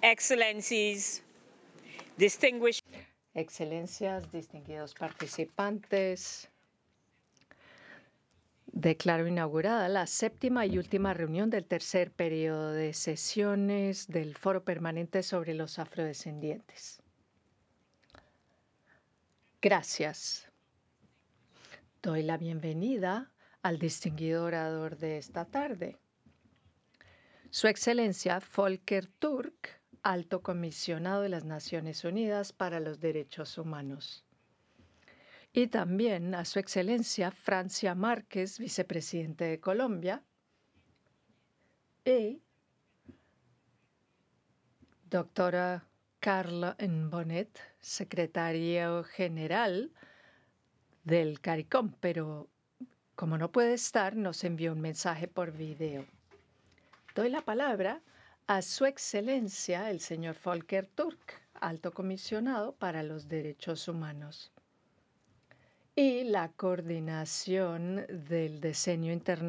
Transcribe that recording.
Excellencies, distinguished Excelencias, distinguidos participantes, declaro inaugurada la séptima y última reunión del tercer periodo de sesiones del Foro Permanente sobre los Afrodescendientes. Gracias. Doy la bienvenida al distinguido orador de esta tarde, Su Excelencia Volker Turk, Alto Comisionado de las Naciones Unidas para los Derechos Humanos. Y también a Su Excelencia Francia Márquez, Vicepresidente de Colombia, y doctora Carla Bonnet, Secretario General del CARICOM, pero como no puede estar, nos envió un mensaje por video. Doy la palabra a Su Excelencia, el señor Volker Turk, Alto Comisionado para los Derechos Humanos. Y la coordinación del diseño internacional